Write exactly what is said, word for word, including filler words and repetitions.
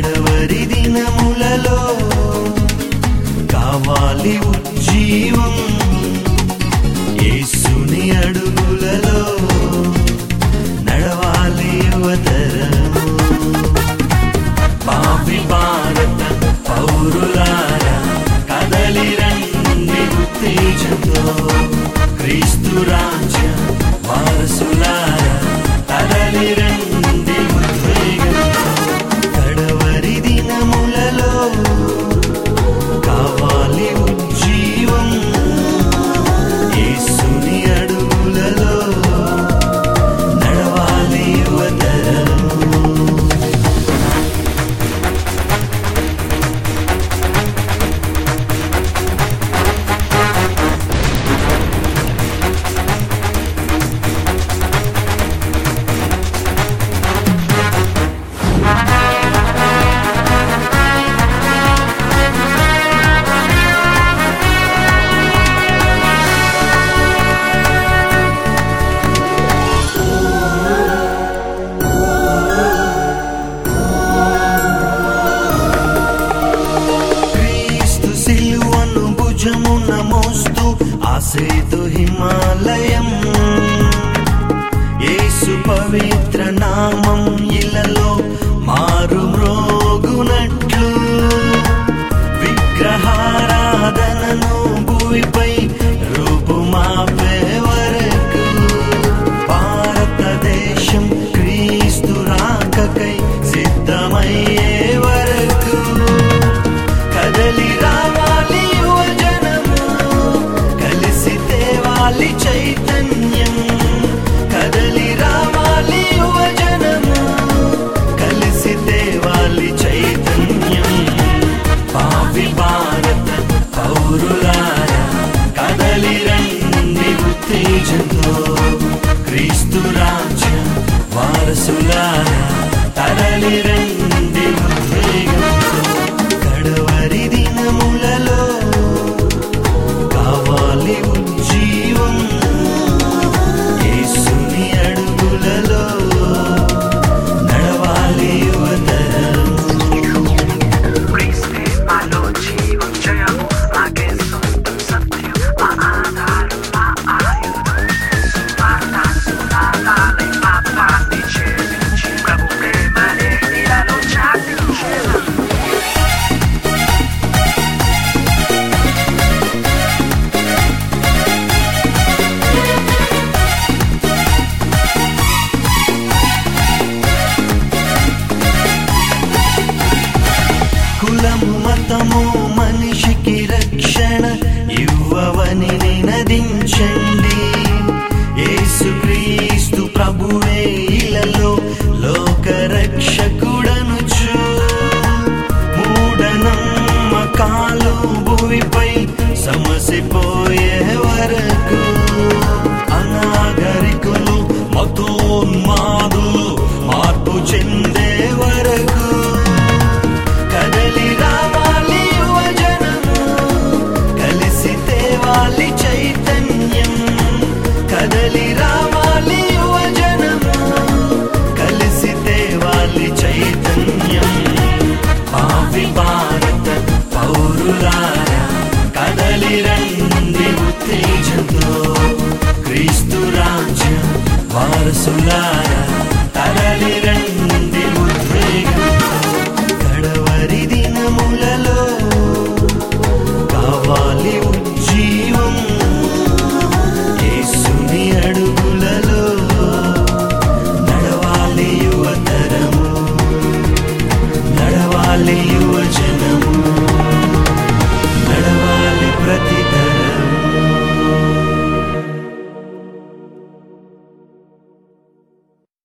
కడవరి దినములలో కావాలి ఉజ్జీవం, యేసుని అడుగులలో నడవాలి యువతరము. పాపి భారత పౌరులారా కదలి రండి ఉత్తేజంతో, క్రీస్తు రాజ్య వారసులారా కదలి రండి ఉద్వేగంతో. కడవరి దినములలో కావాలి ఉజ్జీవం, యేసుని అడుగులలో నడవాలి యువతరము. భుజమున మోస్తూ ఆసేతు హిమాలయం, యేసు పవిత్ర నామం ఇలలో మారు మ్రోగునట్లు, విగ్రహారాధనను భూమిపై రూపుమాపే వరకు, భారతదేశం క్రీస్తు రాకకై సిద్ధమయ్యే వరకు కదలి రావాలి చైతన్యం. కదలి రావాలి యువజనము, కలిసి తేవాలి చైతన్యం. పాపి భారత పౌరులారా కదలి రండి ఉత్తేజంతో, క్రీస్తు రాజ్య వారసులారా తరలి రండి ఉద్వేగంతో. కడవరి దినములలో కావాలి ఉజ్జీవం, యేసుని అడుగులలో నడవాలి యువతరము. క్రీస్తే మాలో జీవం జయము, మాకే సొంతం సత్యం, మా ఆధారం మా ఆయుధం. సువార్త సునాదాలై పాపాన్ని ఛేదించి, ప్రభు ప్రేమనే నీలో చాటించెను. కులము మతము మనిషికి రక్షణ ఇవ్వవని నినదించండి.